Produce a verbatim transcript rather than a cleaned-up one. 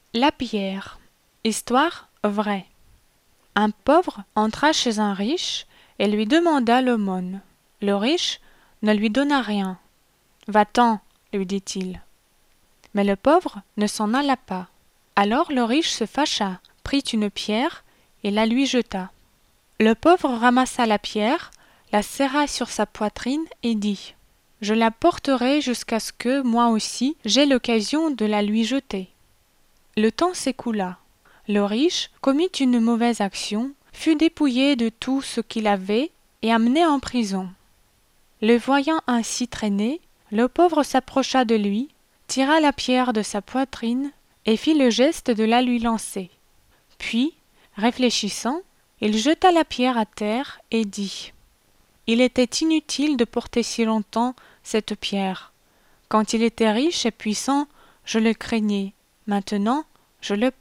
La pierre. Histoire vraie. Un pauvre entra chez un riche et lui demanda l'aumône. Le riche ne lui donna rien. Va-t'en, lui dit-il. Mais le pauvre ne s'en alla pas. Alors le riche se fâcha, prit une pierre et la lui jeta. Le pauvre ramassa la pierre, la serra sur sa poitrine et dit : « Je la porterai jusqu'à ce que, moi aussi, j'aie l'occasion de la lui jeter. » Le temps s'écoula. Le riche commit une mauvaise action, fut dépouillé de tout ce qu'il avait et amené en prison. Le voyant ainsi traîner, le pauvre s'approcha de lui, tira la pierre de sa poitrine et fit le geste de la lui lancer. Puis, réfléchissant, il jeta la pierre à terre et dit : « Il était inutile de porter si longtemps cette pierre. Quand il était riche et puissant, je le craignais. Maintenant, je le plains. »